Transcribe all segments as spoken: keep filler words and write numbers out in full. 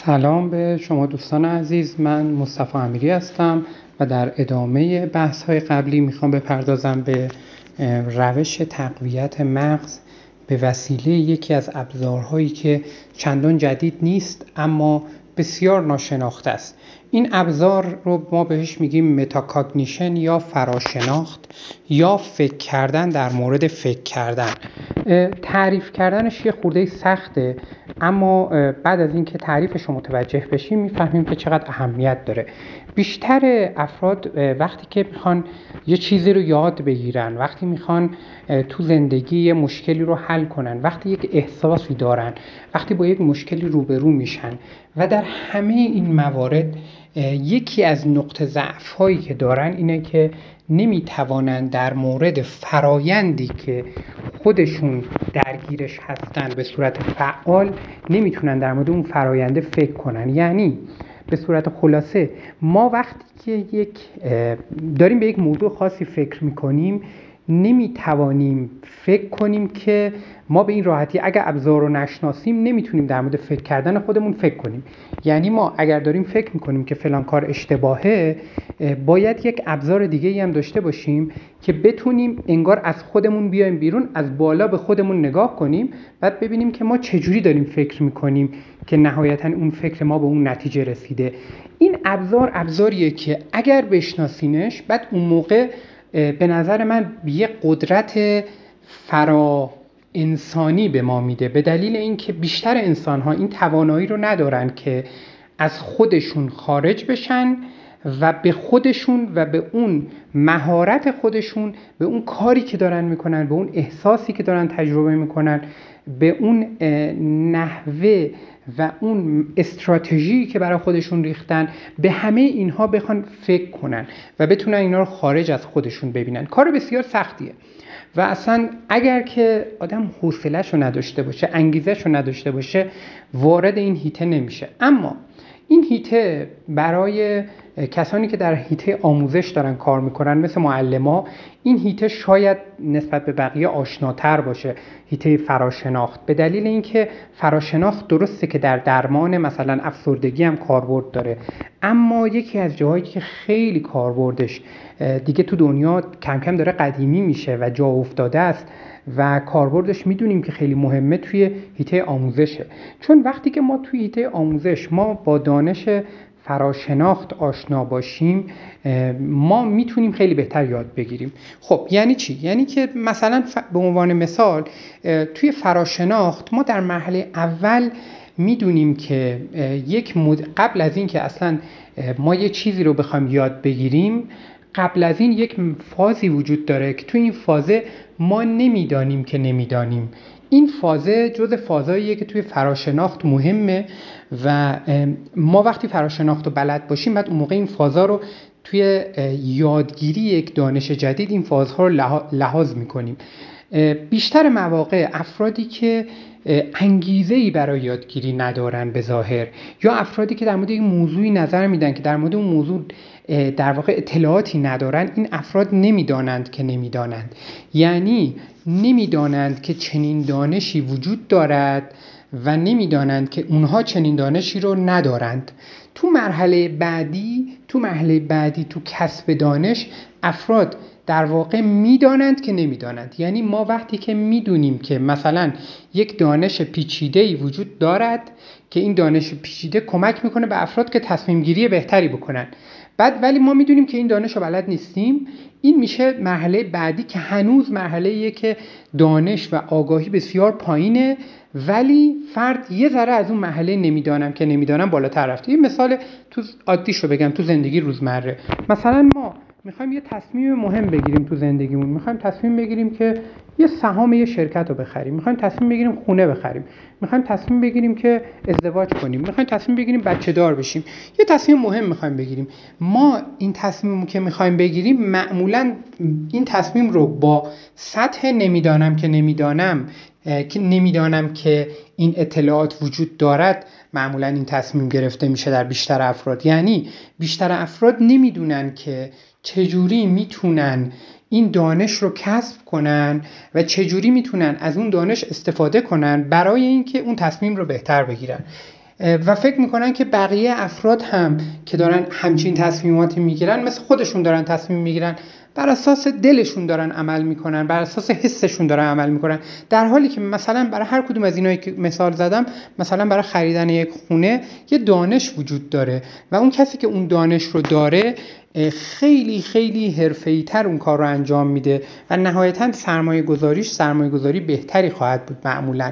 سلام به شما دوستان عزیز، من مصطفی امیری هستم و در ادامه بحث‌های قبلی میخوام بپردازم به روش تقویت مغز به وسیله یکی از ابزارهایی که چندان جدید نیست اما بسیار ناشناخته است. این ابزار رو ما بهش میگیم متاکاگنیشن یا فراشناخت یا فکر کردن در مورد فکر کردن. تعریف کردنش یه خورده سخته، اما بعد از اینکه تعریفش رو متوجه بشیم میفهمیم که چقدر اهمیت داره. بیشتر افراد وقتی که میخوان یه چیزی رو یاد بگیرن، وقتی میخوان تو زندگی یه مشکلی رو حل کنن، وقتی یک احساسی دارن، وقتی با یک مشکلی روبرو میشن و در همه این موارد یکی از نقطه ضعف هایی که دارن اینه که نمیتوانن در مورد فرایندی که خودشون درگیرش هستن به صورت فعال نمیتونن در مورد اون فراینده فکر کنن. یعنی به صورت خلاصه ما وقتی که یک داریم به یک موضوع خاصی فکر میکنیم نمیتوانیم فکر کنیم که ما به این راحتی اگر ابزار رو نشناسیم نمیتونیم در مورد فکر کردن خودمون فکر کنیم. یعنی ما اگر داریم فکر میکنیم که فلان کار اشتباهه، باید یک ابزار دیگه‌ای هم داشته باشیم که بتونیم انگار از خودمون بیایم بیرون، از بالا به خودمون نگاه کنیم، بعد ببینیم که ما چجوری داریم فکر میکنیم که نهایتاً اون فکر ما به اون نتیجه رسیده. این ابزار ابزاریه که اگر بشناسینش بعد اون موقع به نظر من یه قدرت فرا انسانی به ما میده، به دلیل اینکه بیشتر انسان‌ها این توانایی رو ندارن که از خودشون خارج بشن و به خودشون و به اون مهارت خودشون، به اون کاری که دارن میکنن، به اون احساسی که دارن تجربه میکنن، به اون نحوه و اون استراتژی که برای خودشون ریختن، به همه اینها بخوان فکر کنن و بتونن اینا رو خارج از خودشون ببینن. کار بسیار سختیه و اصلا اگر که آدم حوصله‌شو نداشته باشه، انگیزه‌شو نداشته باشه، وارد این هیته نمیشه. اما این هیته برای کسانی که در هیته آموزش دارن کار میکنن مثل معلم‌ها، این هیته شاید نسبت به بقیه آشناتر باشه، هیته فراشناخت، به دلیل اینکه فراشناخت درسته که در درمان مثلا افسردگی هم کاربرد داره، اما یکی از جاهایی که خیلی کاربردش دیگه تو دنیا کم کم داره قدیمی میشه و جا افتاده است و کاربردش میدونیم که خیلی مهمه، توی هیته آموزشه. چون وقتی که ما توی هیته آموزش ما با دانش فراشناخت آشنا باشیم، ما میتونیم خیلی بهتر یاد بگیریم. خب یعنی چی؟ یعنی که مثلا به عنوان مثال توی فراشناخت ما در مرحله اول میدونیم که یک مد... قبل از این که اصلا ما یه چیزی رو بخوایم یاد بگیریم، قبل از این یک فازی وجود داره که توی این فازه ما نمیدانیم که نمیدانیم. این فازه جز فازاییه که توی فراشناخت مهمه و ما وقتی فراشناخت رو بلد باشیم بعد اون موقع این فازا رو توی یادگیری یک دانش جدید این فازها رو لحاظ میکنیم. بیشتر مواقع افرادی که انگیزه‌ای برای یادگیری ندارن به ظاهر، یا افرادی که در مورد یک موضوعی نظر میدن که در مورد اون موضوع در واقع اطلاعاتی ندارن، این افراد نمیدانند که نمیدانند. یعنی نمیدانند که چنین دانشی وجود دارد و نمیدانند که اونها چنین دانشی رو ندارند. تو مرحله بعدی تو مرحله بعدی تو کسب دانش افراد در واقع میدانند که نمیدانند. یعنی ما وقتی که میدونیم که مثلا یک دانش پیچیده‌ای وجود دارد که این دانش پیچیده کمک میکنه به افراد که تصمیم گیری بهتری بکنن، بعد ولی ما میدونیم که این دانش رو بلد نیستیم، این میشه مرحله بعدی که هنوز مرحله‌ایه که دانش و آگاهی بسیار پایینه، ولی فرد یه ذره از اون مرحله نمیدانم که نمیدانم بالاتر رفته. یه مثال تو عادیشو بگم، تو زندگی روزمره مثلا ما میخوایم یه تصمیم مهم بگیریم تو زندگیمون، میخوایم تصمیم بگیریم که یه سهام یه شرکت رو بخریم، میخوایم تصمیم بگیریم خونه بخریم، میخوایم تصمیم بگیریم که ازدواج کنیم، میخوایم تصمیم بگیریم بچه دار بشیم، یه تصمیم مهم میخوایم بگیریم. ما این تصمیمو که میخوایم بگیریم معمولاً این تصمیم رو با سطح نمیدانم که نمیدانم که نمیدانم که این اطلاعات وجود دارد معمولا این تصمیم گرفته میشه در بیشتر افراد. یعنی بیشتر افراد نمیدونن که چجوری میتونن این دانش رو کسب کنن و چجوری میتونن از اون دانش استفاده کنن برای اینکه اون تصمیم رو بهتر بگیرن. و فکر میکنن که بقیه افراد هم که دارن همچین تصمیماتی میگیرن مثل خودشون دارن تصمیم میگیرن، بر اساس دلشون دارن عمل میکنن، بر اساس حسشون دارن عمل میکنن، در حالی که مثلا برای هر کدوم از اینایی که مثال زدم، مثلا برای خریدن یک خونه یه دانش وجود داره و اون کسی که اون دانش رو داره خیلی خیلی حرفه‌ای تر اون کار رو انجام میده و نهایتاً سرمایه گذاریش سرمایه گذاری بهتری خواهد بود. معمولاً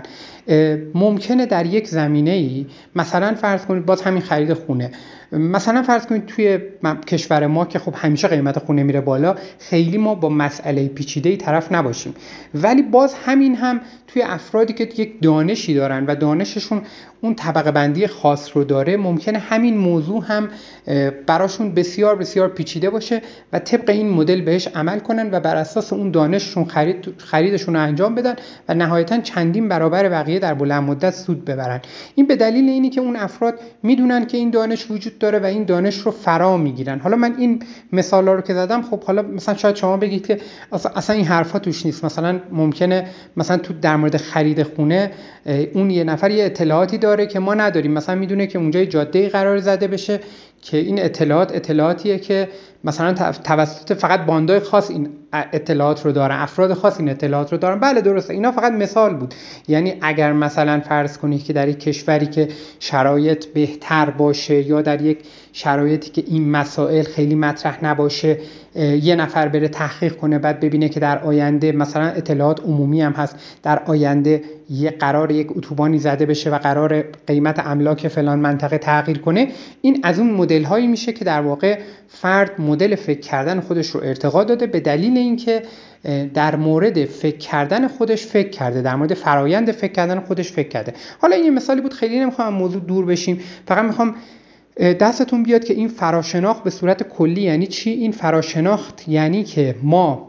ممکنه در یک زمینه‌ای، مثلا فرض کنید باز همین خرید خونه، مثلا فرض کنید توی کشور ما که خب همیشه قیمت خونه میره بالا، خیلی ما با مسئله پیچیده‌ای طرف نباشیم، ولی باز همین هم توی افرادی که یک دانشی دارن و دانششون اون طبقه بندی خاص رو داره، ممکنه همین موضوع هم براشون بسیار بسیار پیچیده باشه و طبق این مدل بهش عمل کنن و بر اساس اون دانششون خرید خریدشون رو انجام بدن و نهایتاً چندین برابر بقیه در بلند مدت سود ببرن. این به دلیل اینی که اون افراد میدونن که این دانش وجود داره و این دانش رو فرا میگیرن. حالا من این مثالا رو که زدم، خب حالا مثلا شاید شما بگید که اصلا این حرفا توش نیست، مثلا ممکنه مثلا تو در مورد خرید خونه اون یه نفر یه اطلاعاتی داره که ما نداریم، مثلا میدونه که اونجا جاده‌ای قرار زده بشه که این اطلاعات اطلاعاتیه که مثلا توسط فقط باندای خاص این اطلاعات رو دارن، افراد خاص این اطلاعات رو دارن. بله درسته، اینا فقط مثال بود. یعنی اگر مثلا فرض کنید که در یک کشوری که شرایط بهتر باشه یا در یک شرایطی که این مسائل خیلی مطرح نباشه، یه نفر بره تحقیق کنه، بعد ببینه که در آینده مثلا اطلاعات عمومی هم هست، در آینده یه قرار یک اتوبانی زده بشه و قرار قیمت املاک فلان منطقه تغییر کنه، این از اون مدل هایی میشه که در واقع فرد مدل فکر کردن خودش رو ارتقا داده به دلیل اینکه در مورد فکر کردن خودش فکر کرده، در مورد فرایند فکر کردن خودش فکر کرده. حالا این یه مثالی بود، خیلی نمیخوام موضوع دور بشیم، فقط میخوام دستتون بیاد که این فراشناخت به صورت کلی یعنی چی. این فراشناخت یعنی که ما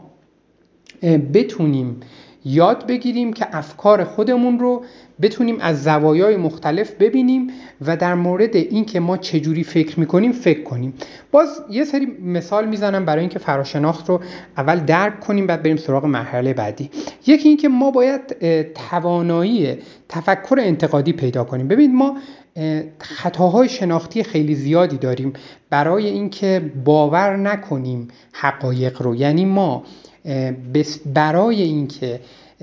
بتونیم یاد بگیریم که افکار خودمون رو بتونیم از زوایای مختلف ببینیم و در مورد این که ما چجوری فکر میکنیم فکر کنیم. باز یه سری مثال میزنم برای اینکه فراشناخت رو اول درک کنیم، بعد بریم سراغ مرحله بعدی. یکی این که ما باید توانایی تفکر انتقادی پیدا کنیم. ببینید ما خطاهای شناختی خیلی زیادی داریم برای اینکه باور نکنیم حقایق رو. یعنی ما برای اینکه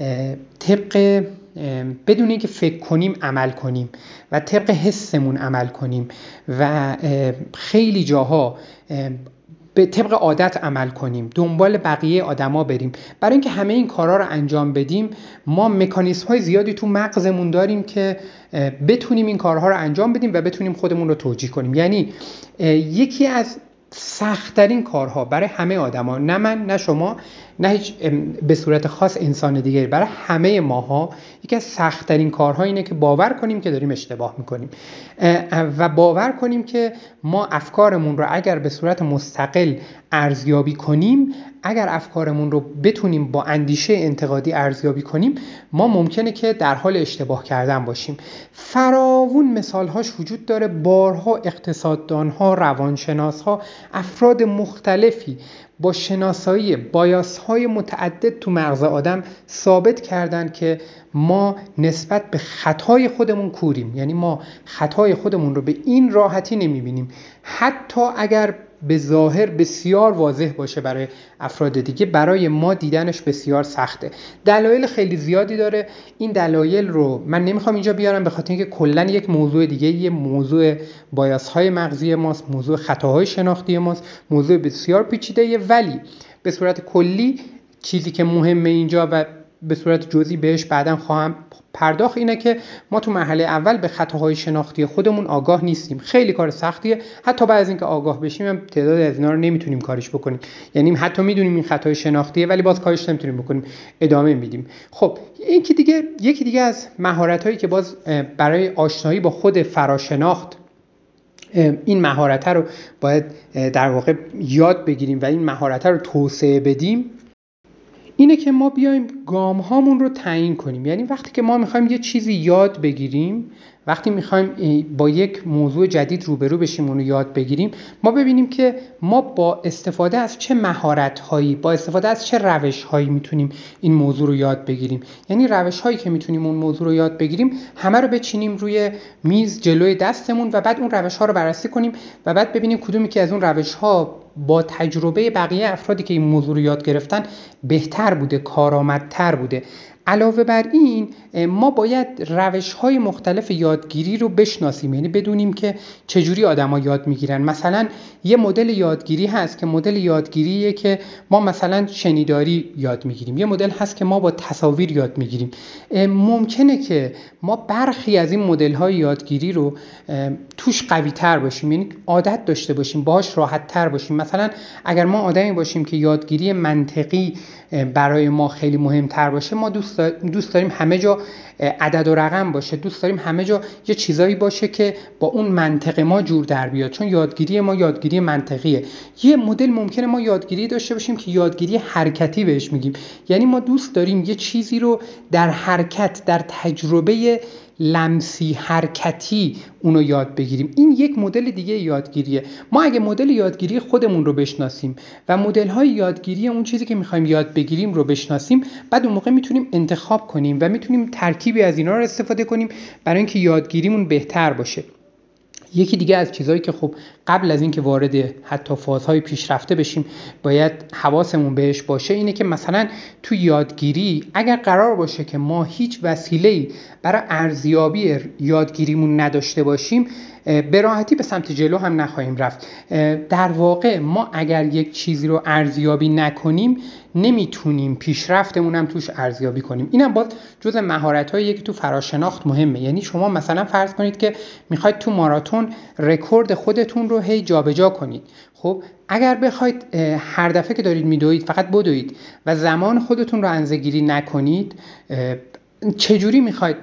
طبق بدون اینکه فکر کنیم عمل کنیم و طبق حسمون عمل کنیم و خیلی جاها به طبق عادت عمل کنیم، دنبال بقیه آدما بریم، برای اینکه همه این کارا رو انجام بدیم، ما مکانیزم های زیادی تو مغزمون داریم که بتونیم این کارها رو انجام بدیم و بتونیم خودمون رو توجیه کنیم. یعنی یکی از سخت‌ترین کارها برای همه آدما، نه من نه شما نه هیچ به صورت خاص انسان دیگری، برای همه ماها یکی از سخت‌ترین کارها اینه که باور کنیم که داریم اشتباه میکنیم و باور کنیم که ما افکارمون رو اگر به صورت مستقل ارزیابی کنیم، اگر افکارمون رو بتونیم با اندیشه انتقادی ارزیابی کنیم، ما ممکنه که در حال اشتباه کردن باشیم. فراوون مثالهاش وجود داره. بارها اقتصاددانها، روانشناسها، افراد مختلفی با شناسایی بایاس‌های متعدد تو مغز آدم ثابت کردن که ما نسبت به خطای خودمون کوریم. یعنی ما خطای خودمون رو به این راحتی نمیبینیم، حتی اگر به ظاهر بسیار واضح باشه برای افراد دیگه، برای ما دیدنش بسیار سخته. دلایل خیلی زیادی داره. این دلایل رو من نمیخوام اینجا بیارم، به خاطر اینکه کلا یک موضوع دیگه، یه موضوع بایاس‌های مغزی ماست، موضوع خطاهای شناختی ماست، موضوع بسیار پیچیده‌ایه. ولی به صورت کلی چیزی که مهمه اینجا و به صورت جزئی بهش بعداً خواهم پرداخت اینه که ما تو مرحله اول به خطاهای شناختی خودمون آگاه نیستیم. خیلی کار سختیه، حتی بعد از اینکه آگاه بشیم هم تعداد از اینا رو نمیتونیم کارش بکنیم. یعنی حتی میدونیم این خطای شناختیه ولی باز کارش نمیتونیم بکنیم، ادامه میدیم. خب یکی دیگه یکی دیگه از مهارتایی که باز برای آشنایی با خود فراشناخت این مهارت رو باید در واقع یاد بگیریم و این مهارت رو توسعه بدیم، اینه که ما بیایم گام هامون رو تعیین کنیم. یعنی وقتی که ما میخوایم یه چیزی یاد بگیریم، وقتی میخوایم با یک موضوع جدید روبرو بشیم اون رو یاد بگیریم، ما ببینیم که ما با استفاده از چه مهارت‌هایی، با استفاده از چه روش‌هایی میتونیم این موضوع رو یاد بگیریم. یعنی روش‌هایی که میتونیم اون موضوع رو یاد بگیریم همه رو بچینیم روی میز جلوی دستمون و بعد اون روش‌ها رو بررسی کنیم و بعد ببینیم کدومی که از اون روش‌ها با تجربه بقیه افرادی که این موضوع رو یاد گرفتن بهتر بوده، کارآمدتر بوده. علاوه بر این ما باید روش‌های مختلف یادگیری رو بشناسیم، یعنی بدونیم که چجوری آدم‌ها یاد میگیرن. مثلا یه مدل یادگیری هست که مدل یادگیریه که ما مثلا شنیداری یاد میگیریم، یه مدل هست که ما با تصاویر یاد میگیریم. ممکنه که ما برخی از این مدل‌های یادگیری رو توش قوی‌تر باشیم، یعنی عادت داشته باشیم، باهاش راحت‌تر باشیم. مثلا اگر ما آدمی باشیم که یادگیری منطقی برای ما خیلی مهمتر باشه، ما دوست دوست داریم همه جا عدد و رقم باشه، دوست داریم همه جا یه چیزایی باشه که با اون منطق ما جور در بیاد، چون یادگیری ما یادگیری منطقیه. یه مدل ممکنه ما یادگیری داشته باشیم که یادگیری حرکتی بهش میگیم، یعنی ما دوست داریم یه چیزی رو در حرکت، در تجربه لمسی حرکتی اونو یاد بگیریم. این یک مدل دیگه یادگیریه. ما اگه مدل یادگیری خودمون رو بشناسیم و مدل‌های یادگیری اون چیزی که می‌خوایم یاد بگیریم رو بشناسیم، بعد اون موقع میتونیم انتخاب کنیم و میتونیم ترکیبی از اینا رو استفاده کنیم برای اینکه یادگیریمون بهتر باشه. یکی دیگه از چیزایی که خب قبل از اینکه وارد حتی فازهای پیشرفته بشیم باید حواسمون بهش باشه اینه که مثلا تو یادگیری اگر قرار باشه که ما هیچ وسیله‌ای برای ارزیابی یادگیریمون نداشته باشیم، به راحتی به سمت جلو هم نخواهیم رفت. در واقع ما اگر یک چیزی رو ارزیابی نکنیم نمیتونیم پیشرفتمون هم توش ارزیابی کنیم. اینم باز جزء مهارت‌هاییه که تو فراشناخت مهمه. یعنی شما مثلا فرض کنید که میخواید تو ماراتون رکورد خودتون رو هی جابجا کنید. خب اگر بخواید هر دفعه که دارید میدوید فقط بدوید و زمان خودتون رو اندازه‌گیری نکنید، چجوری میخواید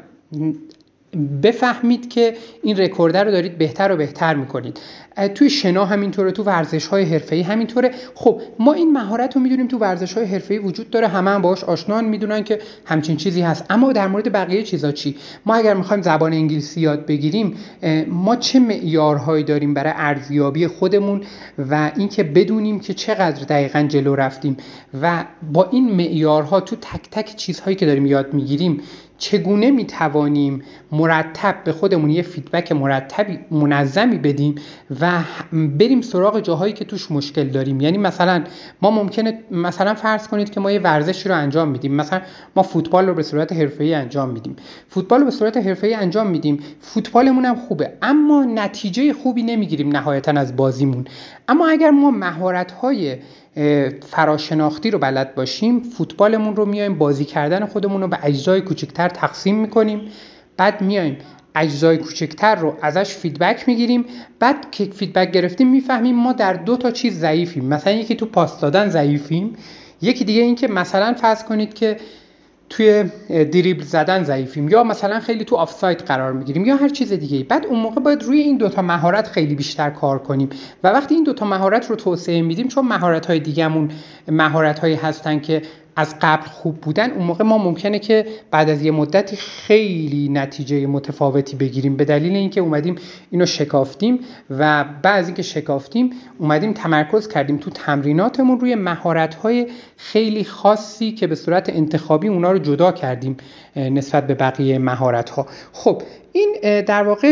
بفهمید که این رکورد رو دارید بهتر و بهتر میکنید؟ توی شنا همینطوره، تو ورزش‌های حرفه‌ای همینطوره. خب ما این مهارت رو میدونیم تو ورزش‌های حرفه‌ای وجود داره، همه هم باهاش آشنان، میدونن که همچین چیزی هست. اما در مورد بقیه چیزا چی؟ ما اگر می‌خوایم زبان انگلیسی یاد بگیریم، ما چه معیارهایی داریم برای ارزیابی خودمون و اینکه بدونیم که چقدر دقیقاً جلو رفتیم و با این معیارها تو تک تک چیزهایی که داریم یاد میگیریم چگونه میتوانیم مرتب به خودمون یه فیدبک مرتبی منظمی بدیم و بریم سراغ جاهایی که توش مشکل داریم. یعنی مثلا ما ممکنه مثلا فرض کنید که ما یه ورزشی رو انجام میدیم، مثلا ما فوتبال رو به صورت حرفه‌ای انجام میدیم فوتبال رو به صورت حرفه‌ای انجام میدیم فوتبالمون هم خوبه، اما نتیجه خوبی نمیگیریم نهایتا از بازیمون. اما اگر ما مهارت‌های فراشناختی رو بلد باشیم، فوتبالمون رو میایم بازی کردن خودمون رو به اجزای کوچکتر تقسیم میکنیم، بعد میایم اجزای کوچکتر رو ازش فیدبک میگیریم، بعد که فیدبک گرفتیم میفهمیم ما در دو تا چیز ضعیفیم. مثلا یکی تو پاس دادن ضعیفیم، یکی دیگه این که مثلا فرض کنید که توی دریبل زدن ضعیفیم، یا مثلا خیلی تو آفساید قرار میگیریم، یا هر چیز دیگه. بعد اون موقع باید روی این دوتا مهارت خیلی بیشتر کار کنیم و وقتی این دوتا مهارت رو توسعه میدیم، چون مهارت‌های دیگه‌مون مهارت‌هایی هستن که از قبل خوب بودن، اون موقع ما ممکنه که بعد از یه مدتی خیلی نتیجه متفاوتی بگیریم به دلیل اینکه اومدیم اینو شکافتیم و بعد از اینکه شکافتیم اومدیم تمرکز کردیم تو تمریناتمون روی مهارت‌های خیلی خاصی که به صورت انتخابی اونا رو جدا کردیم نسبت به بقیه مهارت‌ها. خب این در واقع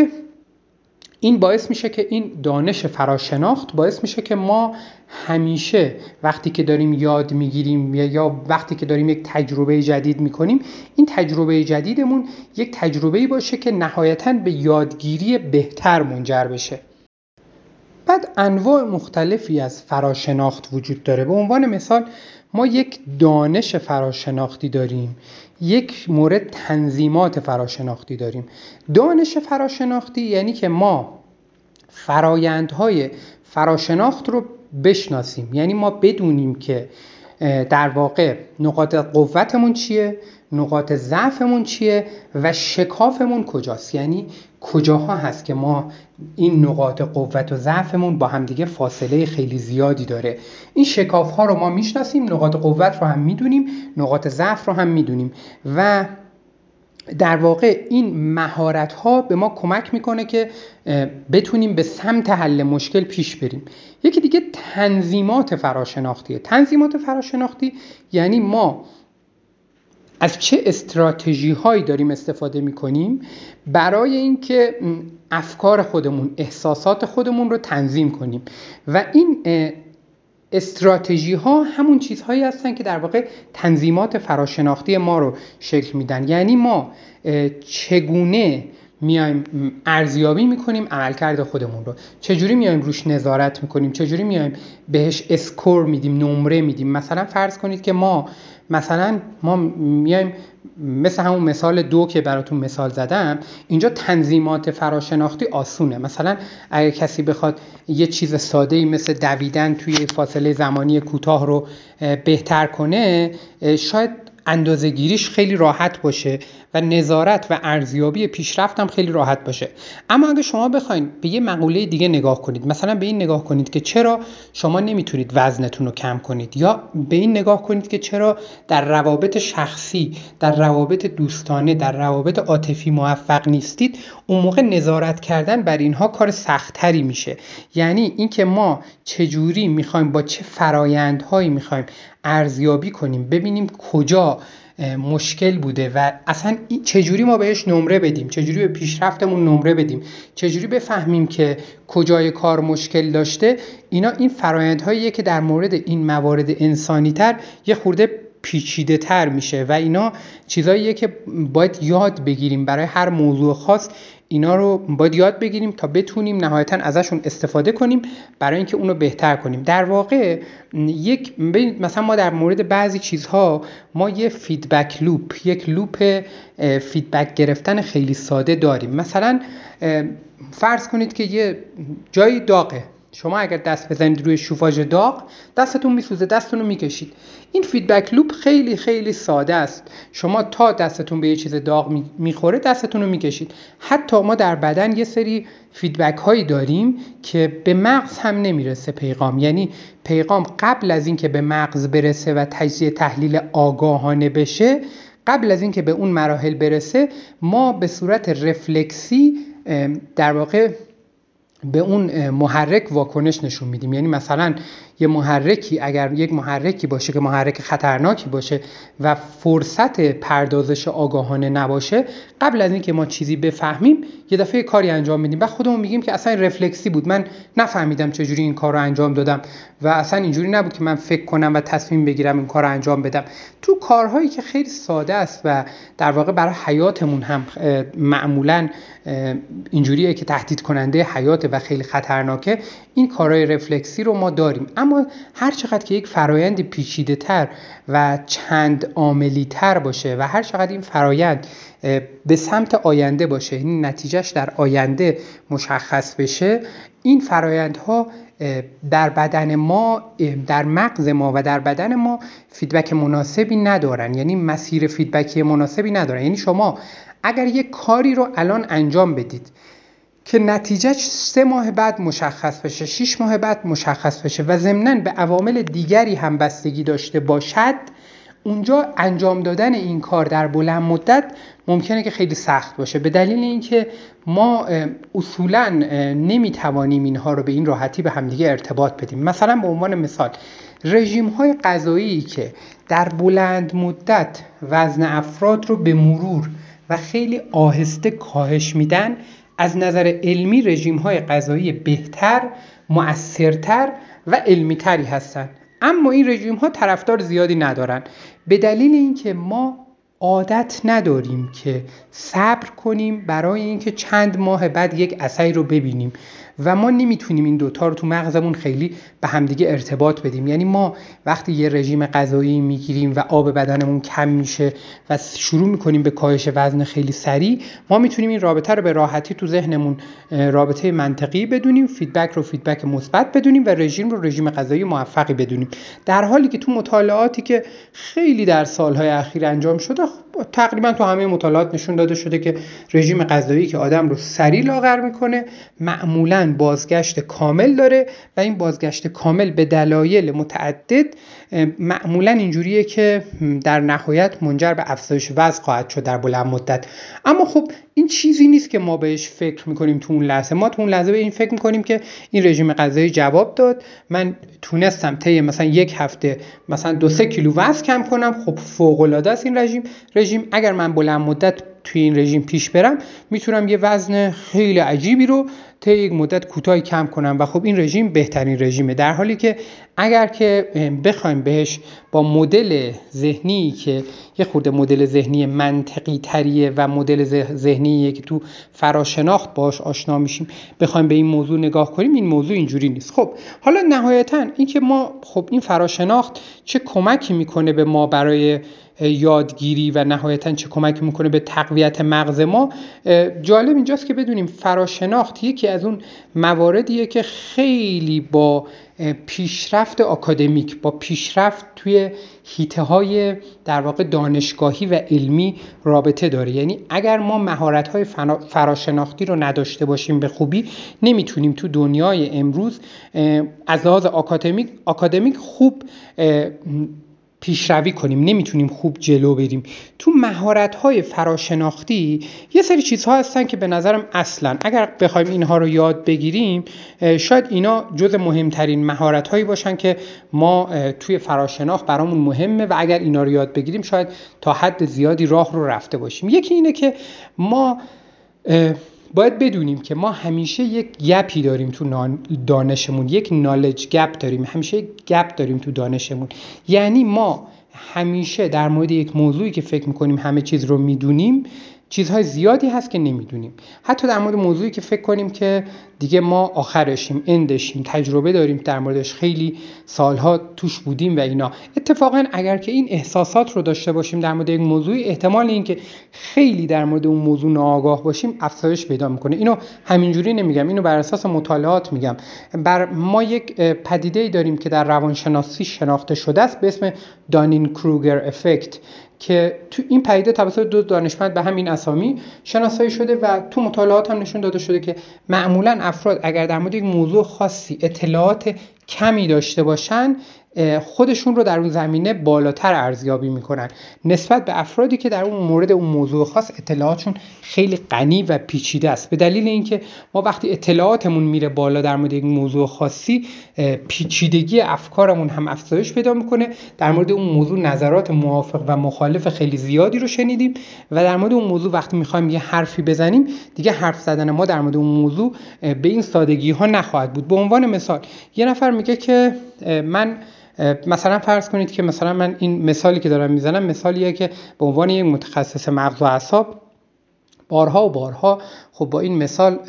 این باعث میشه که این دانش فراشناخت باعث میشه که ما همیشه وقتی که داریم یاد میگیریم یا وقتی که داریم یک تجربه جدید میکنیم، این تجربه جدیدمون یک تجربه‌ای باشه که نهایتاً به یادگیری بهتر منجر بشه. بعد انواع مختلفی از فراشناخت وجود داره. به عنوان مثال ما یک دانش فراشناختی داریم، یک مورد تنظیمات فراشناختی داریم. دانش فراشناختی یعنی که ما فرایندهای فراشناخت رو بشناسیم، یعنی ما بدونیم که در واقع نقاط قوتمون چیه، نقاط ضعفمون چیه و شکافمون کجاست. یعنی کجاها هست که ما این نقاط قوت و ضعفمون با همدیگه فاصله خیلی زیادی داره. این شکاف ها رو ما میشناسیم، نقاط قوت رو هم میدونیم، نقاط ضعف رو هم میدونیم و در واقع این مهارت ها به ما کمک میکنه که بتونیم به سمت حل مشکل پیش بریم. یکی دیگه تنظیمات فراشناختیه. تنظیمات فراشناختی یعنی ما از چه استراتژی هایی داریم استفاده میکنیم برای اینکه افکار خودمون، احساسات خودمون رو تنظیم کنیم و این استراتژی ها همون چیزهایی هستن که در واقع تنظیمات فراشناختی ما رو شکل میدن. یعنی ما چگونه میایم ارزیابی میکنیم عملکرد خودمون رو، چجوری میایم روش نظارت میکنیم، چجوری میایم بهش اسکور میدیم، نمره میدیم. مثلا فرض کنید که ما مثلا ما میایم مثل همون مثال دو که براتون مثال زدم، اینجا تنظیمات فراشناختی آسونه. مثلا اگه کسی بخواد یه چیز ساده‌ای مثل دویدن توی فاصله زمانی کوتاه رو بهتر کنه، شاید اندازه گیریش خیلی راحت باشه و نظارت و ارزیابی پیشرفت هم خیلی راحت باشه. اما اگه شما بخواید به یه مقوله دیگه نگاه کنید، مثلا به این نگاه کنید که چرا شما نمیتونید وزنتون رو کم کنید، یا به این نگاه کنید که چرا در روابط شخصی، در روابط دوستانه، در روابط عاطفی موفق نیستید، اون موقع نظارت کردن بر اینها کار سخت‌تری میشه. یعنی اینکه ما چجوری میخوایم، با چه فرایندهایی میخوایم ارزیابی کنیم، ببینیم کجا مشکل بوده و اصلا چجوری ما بهش نمره بدیم، چجوری به پیشرفتمون نمره بدیم، چجوری بفهمیم که کجای کار مشکل داشته. اینا این فرآیندهاییه که در مورد این موارد انسانی تر یه خورده پیچیده تر میشه و اینا چیزاییه که باید یاد بگیریم برای هر موضوع خاص. اینا رو باید یاد بگیریم تا بتونیم نهایتاً ازشون استفاده کنیم برای اینکه اونو بهتر کنیم. در واقع یک مثلا ما در مورد بعضی چیزها ما یه فیدبک لوپ، یک لوپ فیدبک گرفتن خیلی ساده داریم. مثلا فرض کنید که یه جایی داغه، شما اگر دست بزنید روی شوفاژ داغ دستتون میسوزه، دستتون رو میکشید. این فیدبک لوپ خیلی خیلی ساده است. شما تا دستتون به یه چیز داغ میخوره دستتون رو میکشید. حتی ما در بدن یه سری فیدبک هایی داریم که به مغز هم نمیرسه پیغام، یعنی پیغام قبل از این که به مغز برسه و تجزیه تحلیل آگاهانه بشه، قبل از این که به اون مراحل برسه، ما به صورت رفلکسی در واقع به اون محرک واکنش نشون میدیم. یعنی مثلا یه محرکی، اگر یک محرکی باشه که محرک خطرناکی باشه و فرصت پردازش آگاهانه نباشه، قبل از اینکه ما چیزی بفهمیم یه دفعه کاری انجام میدیم و خودمون میگیم که اصلا رفلکسی بود، من نفهمیدم چجوری این کار رو انجام دادم و اصلا اینجوری نبود که من فکر کنم و تصمیم بگیرم این کار رو انجام بدم. تو کارهایی که خیلی ساده است و در واقع برای حیاتمون هم معمولاً اینجوریه که تهدید کننده حیات و خیلی خطرناکه، این کارهای رفلکسی رو ما داریم. اما هر چقدر که یک فرایند پیچیده تر و چند عاملی تر باشه و هر چقدر این فرایند به سمت آینده باشه، این نتیجهش در آینده مشخص بشه، این فرایندها در بدن ما، در مغز ما و در بدن ما فیدبک مناسبی ندارن، یعنی مسیر فیدبکی مناسبی ندارن. یعنی شما اگر یک کاری رو الان انجام بدید که نتیجهش سه ماه بعد مشخص بشه، شش ماه بعد مشخص بشه و ضمناً به عوامل دیگری هم بستگی داشته باشد، اونجا انجام دادن این کار در بلند مدت ممکنه که خیلی سخت باشه، به دلیل اینکه ما اصولاً نمیتوانیم اینها رو به این راحتی به همدیگه ارتباط بدیم. مثلا به عنوان مثال رژیم‌های غذایی که در بلند مدت وزن افراد رو به مرور و خیلی آهسته کاهش میدن، از نظر علمی رژیم‌های غذایی بهتر، مؤثرتر و علمی‌تری هستند. اما این رژیم‌ها طرفدار زیادی ندارن، به دلیل اینکه ما عادت نداریم که صبر کنیم برای اینکه چند ماه بعد یک اثری رو ببینیم و ما نمیتونیم این دوتا رو تو مغزمون خیلی به همدیگه ارتباط بدیم. یعنی ما وقتی یه رژیم غذایی میگیریم و آب بدنمون کم میشه و شروع میکنیم به کاهش وزن خیلی سریع، ما میتونیم این رابطه رو به راحتی تو ذهنمون رابطه منطقی بدونیم، فیدبک رو فیدبک مثبت بدونیم و رژیم رو رژیم غذایی موفقی بدونیم. در حالی که تو مطالعاتی که خیلی در سالهای اخیر انجام شده تقریبا تو همه مطالعات نشون داده شده که رژیم غذایی که آدم رو سریع لاغر میکنه معمولاً بازگشت کامل داره و این بازگشت کامل به دلایل متعدد معمولاً اینجوریه که در نهایت منجر به افزایش وزن خواهد شد در بلند مدت. اما خب این چیزی نیست که ما بهش فکر میکنیم تو اون لحظه. ما تو اون لحظه به این فکر میکنیم که این رژیم غذایی جواب داد، من تونستم طی مثلا یک هفته مثلا دو سه کیلو وزن کم کنم، خب فوق العاده است این رژیم. رژیم اگر من بلند مدت توی این رژیم پیش برم میتونم یه وزن خیلی عجیبی رو طی یک مدت کوتاهی کم کنم و خب این رژیم بهترین رژیمه. در حالی که اگر که بخوایم بهش با مدل ذهنی که یه خورده مدل ذهنی منطقی تریه و مدل ذهنیه که تو فراشناخت باش آشنا میشیم بخوایم به این موضوع نگاه کنیم، این موضوع اینجوری نیست. خب حالا نهایتاً این که ما خب این فراشناخت چه کمکی میکنه به ما برای یادگیری و نهایتاً چه کمکی میکنه به تقویت مغز ما، جالب اینجاست که بدونیم فراشناخت یکی از اون مواردیه که خیلی با پیشرفت آکادمیک، با پیشرفت توی حیطه‌های در واقع دانشگاهی و علمی رابطه داره. یعنی اگر ما مهارت‌های فراشناختی رو نداشته باشیم به خوبی، نمیتونیم تو دنیای امروز از لحاظ آکادمیک آکادمیک خوب پیشروی کنیم، نمیتونیم خوب جلو بریم. تو مهارت‌های فراشناختی یه سری چیزها هستن که به نظرم اصلاً اگر بخوایم اینها رو یاد بگیریم شاید اینا جز مهمترین مهارت‌هایی باشن که ما توی فراشناخت برامون مهمه و اگر اینا رو یاد بگیریم شاید تا حد زیادی راه رو رفته باشیم. یکی اینه که ما باید بدونیم که ما همیشه یک گپی داریم تو دانشمون، یک نالج گپ داریم، همیشه یک گپ داریم تو دانشمون. یعنی ما همیشه در مورد یک موضوعی که فکر میکنیم همه چیز رو میدونیم، چیزهای زیادی هست که نمیدونیم. حتی در مورد موضوعی که فکر کنیم که دیگه ما آخرشیم، اندشیم، تجربه داریم در موردش، خیلی سالها توش بودیم و اینا. اتفاقا اگر که این احساسات رو داشته باشیم در مورد یک موضوعی، احتمال این که خیلی در مورد اون موضوع ناآگاه باشیم افزایش پیدا میکنه. اینو همینجوری نمیگم، اینو بر اساس مطالعات میگم. بر ما یک پدیده‌ای داریم که در روانشناسی شناخته شده است به اسم دانین کروگر افکت که تو این پدیده توسط دو دانشمند به همین اسامی شناسایی شده و تو مطالعات هم نشون داده شده که معمولاً افراد اگر در مورد یک موضوع خاصی اطلاعات کمی داشته باشن خودشون رو در اون زمینه بالاتر ارزیابی میکنن نسبت به افرادی که در اون مورد اون موضوع خاص اطلاعاتشون خیلی غنی و پیچیده است. به دلیل اینکه ما وقتی اطلاعاتمون میره بالا در مورد یک موضوع خاصی، پیچیدگی افکارمون هم افزایش پیدا میکنه. در مورد اون موضوع نظرات موافق و مخالف خیلی زیادی رو شنیدیم و در مورد اون موضوع وقتی میخوایم یه حرفی بزنیم دیگه حرف زدن ما در مورد اون موضوع به این سادگی ها نخواهد بود. به عنوان مثال یه نفر میگه که من مثلا فرض کنید که مثلا من این مثالی که دارم میزنم مثالیه که به عنوان یک متخصص مغز و اعصاب بارها و بارها خب با این مثال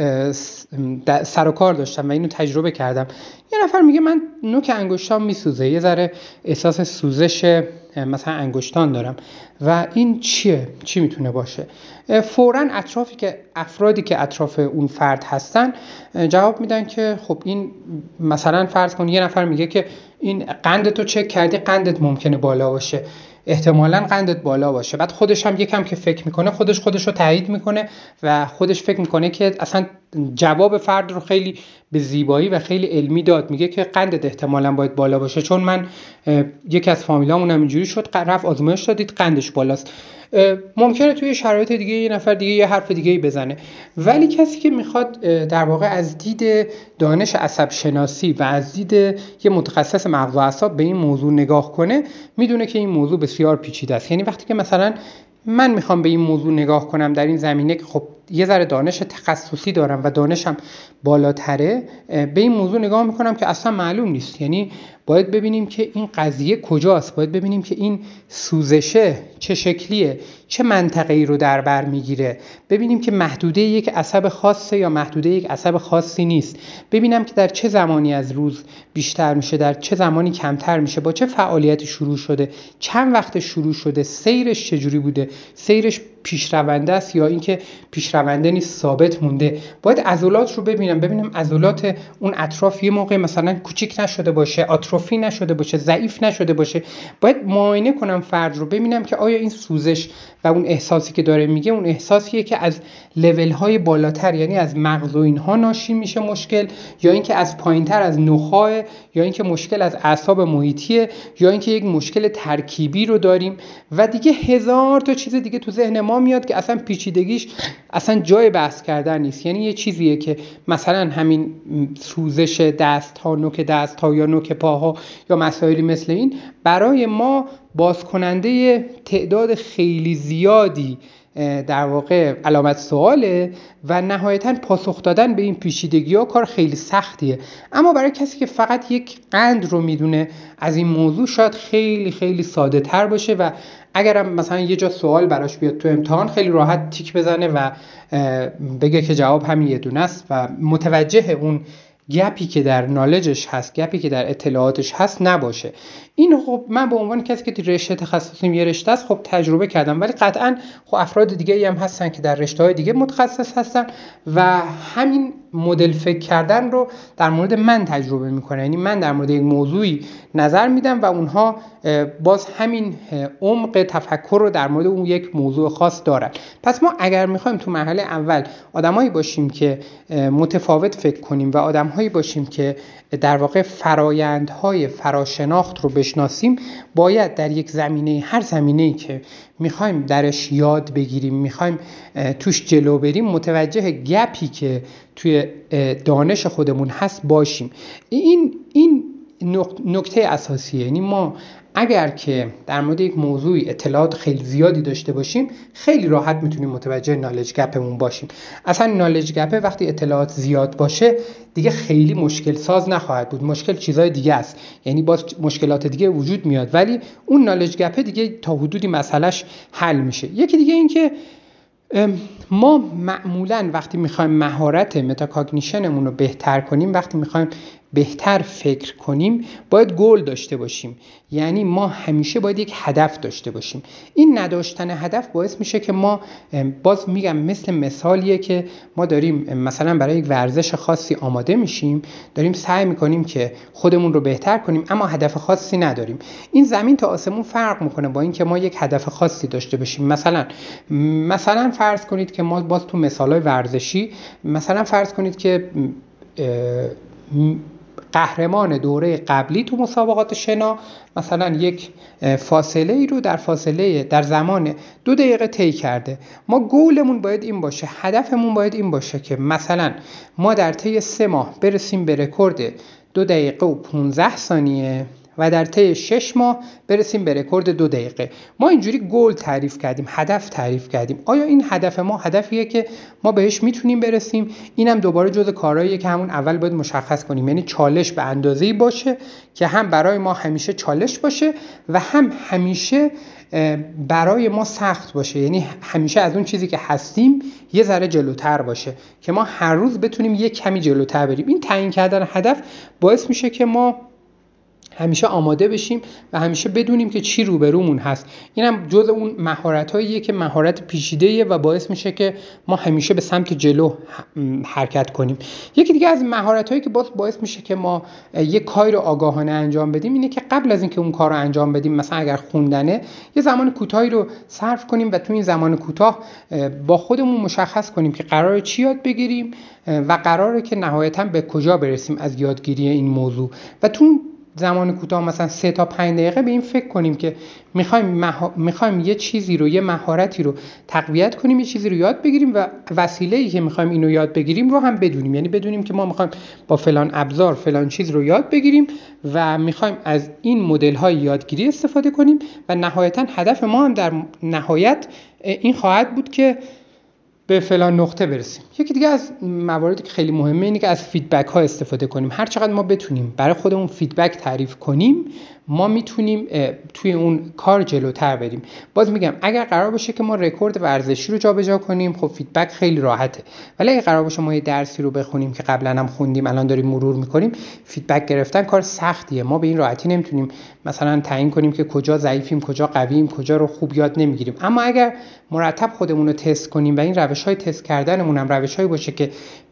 سر و کار داشتم و اینو تجربه کردم. یه نفر میگه من نوک انگشتام میسوزه، یه ذره احساس سوزش مثلا انگشتان دارم و این چیه؟ چی میتونه باشه؟ فوراً اطرافی که افرادی که اطراف اون فرد هستن جواب میدن که خب این مثلا فرض کن یه نفر میگه که این قندتو چک کردی، قندت ممکنه بالا باشه، احتمالاً قندت بالا باشه. بعد خودش هم یکم که فکر میکنه خودش خودش رو تایید میکنه و خودش فکر میکنه که اصلا جواب فرد رو خیلی به زیبایی و خیلی علمی داد. میگه که قندت احتمالاً باید بالا باشه چون من یکی از فامیلامون هم اینجوری شد، رفت آزمایش دادید قندش بالاست. ممکنه توی شرایط دیگه یه نفر دیگه یه حرف دیگه بزنه، ولی کسی که میخواد در واقع از دید دانش عصب شناسی و از دید یه متخصص مغز و اعصاب به این موضوع نگاه کنه میدونه که این موضوع بسیار پیچیده است. یعنی وقتی که مثلا من میخوام به این موضوع نگاه کنم در این زمینه که خب یه ذره دانش تخصصی دارم و دانشم بالاتره، به این موضوع نگاه میکنم که اصلا معلوم نیست. یعنی باید ببینیم که این قضیه کجاست، باید ببینیم که این سوزشه چه شکلیه، چه منطقه‌ای رو در بر میگیره، ببینیم که محدوده یک عصب خاصه یا محدوده یک عصب خاصی نیست، ببینم که در چه زمانی از روز بیشتر میشه، در چه زمانی کمتر میشه، با چه فعالیتی شروع شده، چند وقت شروع شده، سیرش چجوری بوده، سیرش پیشرونده است یا اینکه پیشرونده نیست ثابت مونده. باید عضلات رو ببینم ببینم عضلات اون اطراف یه موقع مثلا کوچیک نشده باشه، آتروفی آتروفی نشده باشه، ضعیف نشده باشه. باید معاینه کنم فرد رو، ببینم که آیا این سوزش و اون احساسی که داره میگه اون احساسیه که از لول‌های بالاتر، یعنی از مغز و اینها ناشی میشه مشکل، یا اینکه از پایینتر از نخاع، یا اینکه مشکل از اعصاب محیطیه، یا اینکه یک مشکل ترکیبی رو داریم و دیگه هزار تا چیز دیگه تو ذهن ما میاد که اصلا پیچیدگیش اصلا جای بحث کردن نیست. یعنی یه چیزیه که مثلا همین سوزش دست ها، نوک دست ها یا نوک پاها یا مسائلی مثل این برای ما باز کننده تعداد خیلی زیادی در واقع علامت سواله و نهایتاً پاسخ دادن به این پیچیدگی‌ها کار خیلی سختیه. اما برای کسی که فقط یک قند رو میدونه از این موضوع شاید خیلی خیلی ساده تر باشه و اگرم مثلا یه جا سوال براش بیاد تو امتحان خیلی راحت تیک بزنه و بگه که جواب همین یه دونه است و متوجه اون گپی که در نالجش هست، گپی که در اطلاعاتش هست نباشه. این خب من به عنوان کسی که تو رشته تخصصیم یه رشته است خب تجربه کردم، ولی قطعاً خب افراد دیگه‌ای هم هستن که در رشته‌های دیگه متخصص هستن و همین مدل فکر کردن رو در مورد من تجربه میکنن. یعنی من در مورد یک موضوعی نظر میدم و اونها باز همین عمق تفکر رو در مورد اون یک موضوع خاص دارن. پس ما اگر میخوایم تو مرحله اول آدمایی باشیم که متفاوت فکر کنیم و آدمهایی باشیم که در واقع فرایندهای فراشناخت رو بشناسیم، باید در یک زمینه، هر زمینه‌ای که میخوایم درش یاد بگیریم، میخوایم توش جلو بریم، متوجه گپی که توی دانش خودمون هست باشیم. این این نکته اساسیه. یعنی ما اگر که در مورد یک موضوعی اطلاعات خیلی زیادی داشته باشیم خیلی راحت میتونیم متوجه نالج گپمون باشیم. اصلا نالج گپ وقتی اطلاعات زیاد باشه دیگه خیلی مشکل ساز نخواهد بود، مشکل چیزای دیگه است. یعنی باز مشکلات دیگه وجود میاد ولی اون نالج گپ دیگه تا حدودی مسئلهش حل میشه. یکی دیگه این که ما معمولاً وقتی میخوایم مهارت متاکاگنیشنمون رو بهتر کنیم، وقتی میخوایم بهتر فکر کنیم، باید گول داشته باشیم. یعنی ما همیشه باید یک هدف داشته باشیم. این نداشتن هدف باعث میشه که ما، باز میگم مثل مثالیه که ما داریم مثلا برای یک ورزش خاصی آماده میشیم، داریم سعی میکنیم که خودمون رو بهتر کنیم اما هدف خاصی نداریم. این زمین تا آسمون فرق میکنه با این که ما یک هدف خاصی داشته باشیم. مثلا مثلا فرض کنید که ما باز تو مثالای ورزشی، مثلا فرض کنید که قهرمان دوره قبلی تو مسابقات شنا مثلا یک فاصله ای رو در فاصله در زمان دو دقیقه طی کرده. ما گولمون باید این باشه، هدفمون باید این باشه که مثلا ما در طی سه ماه برسیم به رکورد دو دقیقه و پانزده ثانیه و در طی شش ماه برسیم به رکورد دو دقیقه. ما اینجوری گول تعریف کردیم، هدف تعریف کردیم. آیا این هدف ما هدفیه که ما بهش میتونیم برسیم؟ اینم دوباره جزء کارهاییه که همون اول باید مشخص کنیم. یعنی چالش به اندازه‌ای باشه که هم برای ما همیشه چالش باشه و هم همیشه برای ما سخت باشه. یعنی همیشه از اون چیزی که هستیم یه ذره جلوتر باشه که ما هر روز بتونیم یه کمی جلوتر بریم. این تعیین کردن هدف باعث میشه که ما همیشه آماده بشیم و همیشه بدونیم که چی روبرومون هست. اینم جزء اون مهارتاییه که مهارت پیچیده‌ایه و باعث میشه که ما همیشه به سمت جلو حرکت کنیم. یکی دیگه از مهارتایی که باز باعث میشه که ما یک کاری رو آگاهانه انجام بدیم اینه که قبل از اینکه اون کار رو انجام بدیم، مثلا اگر خوندنه، یه زمان کوتاهی رو صرف کنیم و تو این زمان کوتاه با خودمون مشخص کنیم که قراره چی یاد بگیریم و قراره که نهایتاً به کجا برسیم از یادگیری این موضوع. و تو زمان کوتاه مثلا سه تا پنج دقیقه به این فکر کنیم که میخوایم مها... میخوایم یه چیزی رو، یه مهارتی رو تقویت کنیم، یه چیزی رو یاد بگیریم و وسیله‌ای که میخوایم اینو یاد بگیریم رو هم بدونیم. یعنی بدونیم که ما میخوایم با فلان ابزار فلان چیز رو یاد بگیریم و میخوایم از این مدل‌های یادگیری استفاده کنیم و نهایتاً هدف ما هم در نهایت این خواهد بود که به فلان نقطه برسیم. یکی دیگه از مواردی که خیلی مهمه اینه که از فیدبک ها استفاده کنیم. هر چقدر ما بتونیم برای خودمون فیدبک تعریف کنیم، ما میتونیم توی اون کار جلوتر بریم. باز میگم اگر قرار باشه که ما رکورد ورزشی رو جابجا کنیم، خب فیدبک خیلی راحته. ولی اگر قرار باشه ما یه درسی رو بخونیم که قبلا هم خوندیم الان داریم مرور میکنیم، فیدبک گرفتن کار سختیه. ما به این راحتی نمیتونیم مثلا تعیین کنیم که کجا ضعیفیم، کجا قوییم، کجا رو خوب یاد نمیگیریم. اما اگر مرتب خودمون رو تست کنیم و این روش‌های تست کردنمون هم روش‌هایی باشه که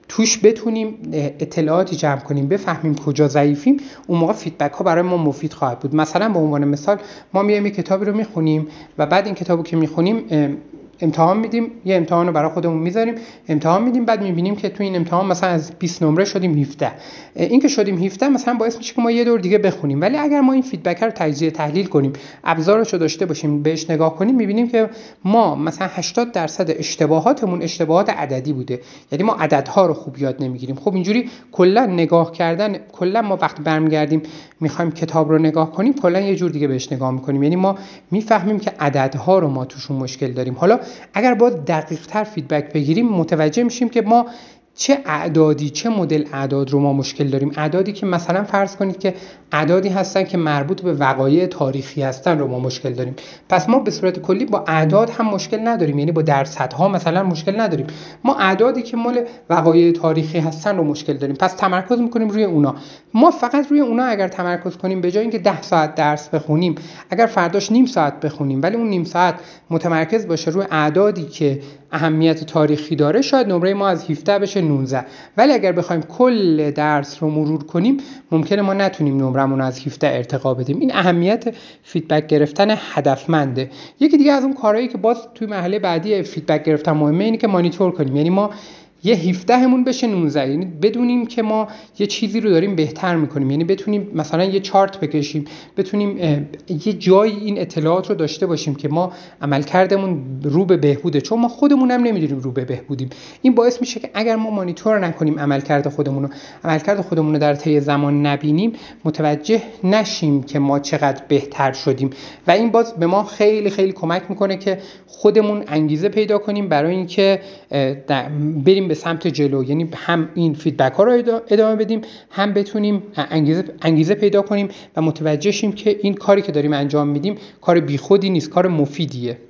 توش بتونیم اطلاعاتی جمع کنیم، بفهمیم کجا ضعیفیم، اون موقع فیدبک ها برای ما مفید خواهد بود. مثلا به عنوان مثال ما میایم یک کتابی رو میخونیم و بعد این کتابو که میخونیم امتحان میدیم، یه امتحان رو برای خودمون میذاریم، امتحان میدیم، بعد میبینیم که تو این امتحان مثلا از بیست نمره شدیم هفده. این که شدیم هفده مثلا باعث میشه که ما یه دور دیگه بخونیم. ولی اگر ما این فیدبک رو تجزیه تحلیل کنیم، ابزارش رو داشته باشیم، بهش نگاه کنیم، میبینیم که ما مثلا هشتاد درصد اشتباهاتمون اشتباهات عددی بوده، یعنی ما عددها رو خوب یاد نمیگیریم. خب اینجوری کلا نگاه کردن، کلا ما وقتی برمیگردیم میخوایم کتاب رو نگاه کنیم، کلا یه جور دیگه بهش نگاه میکنیم، یعنی ما میفهمیم که عددها رو ما توشون مشکل داریم. حالا اگر با دقیق تر فیدبک بگیریم متوجه میشیم که ما چه اعدادی، چه مدل اعداد رو ما مشکل داریم. اعدادی که مثلا فرض کنید که اعدادی هستن که مربوط به وقایع تاریخی هستن رو ما مشکل داریم. پس ما به صورت کلی با اعداد هم مشکل نداریم، یعنی با درصدها مثلا مشکل نداریم. ما اعدادی که مال وقایع تاریخی هستن رو مشکل داریم. پس تمرکز میکنیم روی اونا. ما فقط روی اونا اگر تمرکز کنیم، به جای اینکه ده ساعت درس بخونیم، اگر فرداش نیم ساعت بخونیم، ولی اون نیم ساعت متمرکز باشه روی اعدادی که اهمیت تاریخی داره، شاید نمره ما از هفده بشه نوزده. ولی اگر بخوایم کل درس رو مرور کنیم، ممکنه ما نتونیم نمرمون از هفده ارتقا بدیم. این اهمیت فیدبک گرفتن هدفمنده. یکی دیگه از اون کارهایی که باز توی مرحله بعدی فیدبک گرفتن مهمه، اینه که مانیتور کنیم. یعنی ما یه هفده همون بشه نوزده، یعنی بدونیم که ما یه چیزی رو داریم بهتر میکنیم، یعنی بتونیم مثلا یه چارت بکشیم، بتونیم یه جایی این اطلاعات رو داشته باشیم که ما عملکردمون رو به بهبوده، چون ما خودمون هم نمیدونیم رو به بهبودیم. این باعث میشه که اگر ما مانیتور نکنیم عملکرد خودمون رو، عملکرد خودمون رو در طی زمان نبینیم، متوجه نشیم که ما چقدر بهتر شدیم و این باز به ما خیلی خیلی کمک میکنه که خودمون انگیزه پیدا کنیم برای اینکه بریم به سمت جلو. یعنی هم این فیدبک ها رو ادامه بدیم، هم بتونیم انگیزه انگیزه پیدا کنیم و متوجه شیم که این کاری که داریم انجام میدیم کار بیخودی نیست، کار مفیدیه.